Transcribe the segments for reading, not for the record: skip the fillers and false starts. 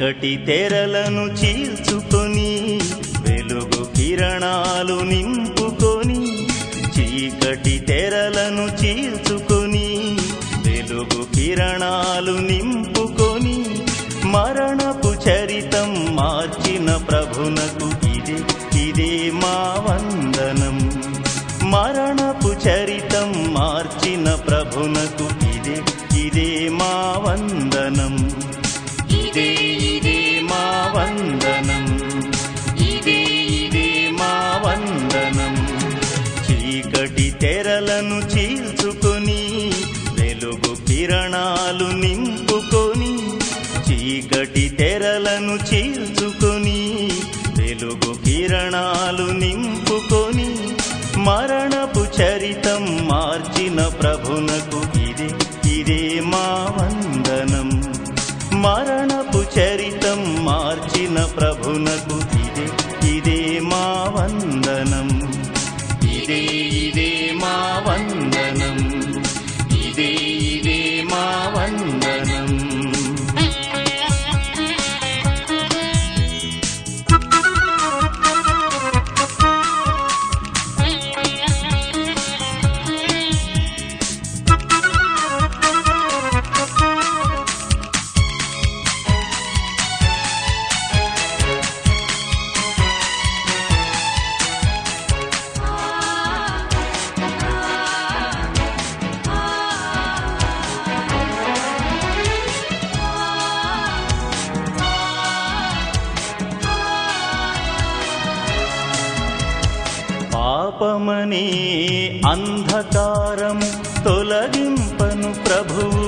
చీకటి తెరలను చీల్చుకొని వెలుగు కిరణాలు నింపుకొని, చీకటి తెరలను చీల్చుకొని వెలుగు కిరణాలు నింపుకొని, మరణపు చరితం మార్చిన ప్రభునకు ఇదే మా వందనం. మరణపు చరితం మార్చిన ప్రభునకు ఇదే మా వందనం. ఇదే మా వందనం. ఇదే మా వందనం. చీకటి తెరలను చీల్చుకొని వెలుగు కిరణాలు నింపుకొని, చీకటి తెరలను చీల్చుకొని వెలుగు కిరణాలు నింపుకొని, మరణపు చరితం మార్చిన ప్రభునకు ఇదే మా వందనం. మరణపు చరితం మార్చిన ప్రభునకు ఇదే మా వందనం. ఇదే మా వందనం. ఇదే మా వందనం. పాపమనే అంధకారం తొలగింపను ప్రభువు,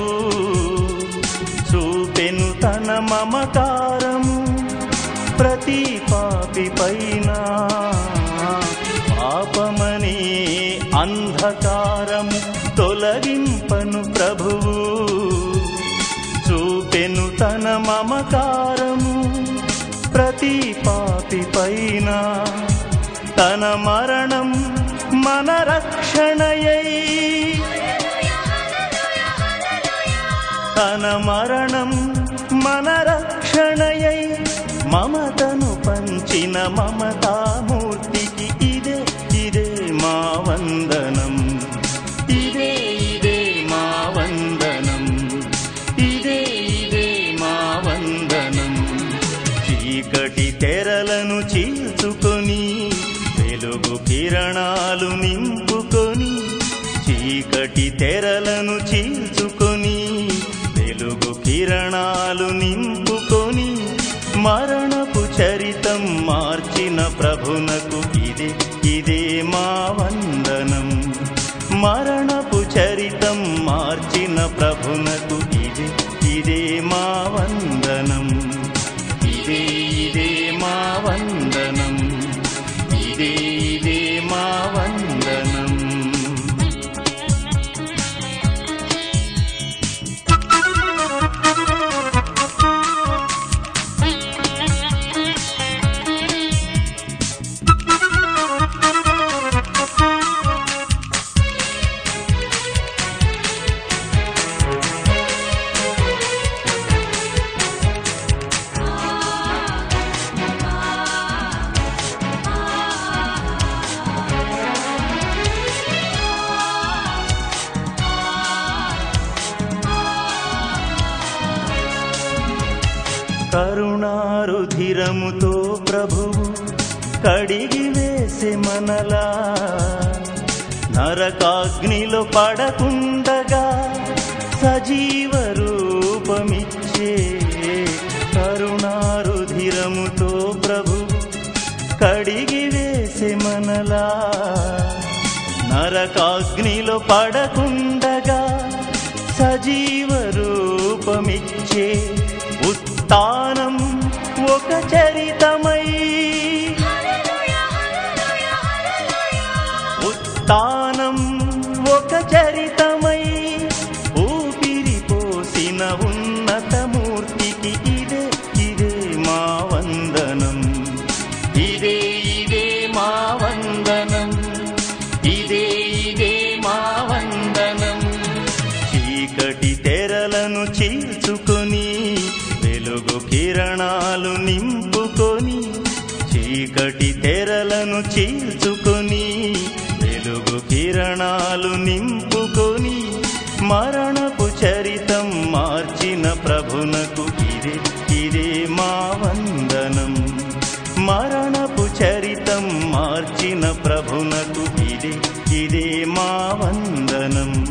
చూపెను తన మమకారము ప్రతి పాపి పైన. పాపమనే అంధకారము తొలగింపను ప్రభువు, చూపెను తన మమకారము ప్రతి పాపి పైన. తన మరణం మన రక్షణయై, తన మరణం మన రక్షణయై, మమతను పంచిన మమతామూర్తికి ఇదే మా వందనం. ఇదే మా వందనం. ఇదే మా వందనం. చీకటి తెరలను చీల్చుకొని వెలుగు కిరణాలు నింపుకొని, చీకటి తెరలను చీల్చుకొని వెలుగు కిరణాలు నింపుకొని, మరణపు చరితం మార్చిన ప్రభునకు ఇదే మా వందనం. మరణపు చరితం మార్చిన ప్రభునకు ఇదే మా వందనం. ఇదే మా వందనం. ఇదే మా వందనం. కరుణారుధిరముతో ప్రభువు కడిగి వేసే మనలా, నరకాగ్నిలో పడకుండగా సజీవ రూపమిచ్చే. కరుణారుధిరముతో ప్రభువు కడిగి వేసే మనలా, నరకాగ్నిలో పడకుండగా సజీవ రూపమిచ్చే. ఉత్థానం ఒక చరితమై, ఉత్థానం ఒక చరితమై, ఊపిరి పోసిన ఉన్నతమూర్తికి ఇదే మా వందనం. ఇదే మా వందనం. ఇదే మా వందనం. చీకటి తెరలను చీల్చుకొని వెలుగు కిరణాలు చీకటి తెరలను చీల్చుకొని వెలుగు కిరణాలు నింపుకొని మరణపు చరితం మార్చిన ప్రభునకు ఇదే ఇదే మా వందనం. మరణపు చరితం మార్చిన ప్రభునకు ఇదే ఇదే మా వందనం.